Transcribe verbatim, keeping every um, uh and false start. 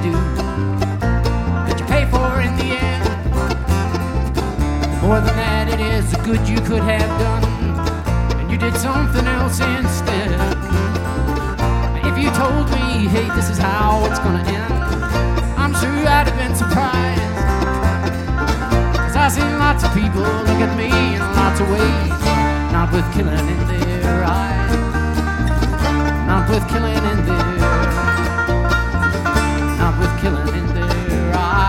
do that you pay for in the end. More than that, it is the good you could have done, and you did something else instead. If you told me, hey, this is how it's gonna end, I'm sure I'd have been surprised. Cause I've seen lots of people look at me in lots of ways, not with killing in their eyes, not with killing in their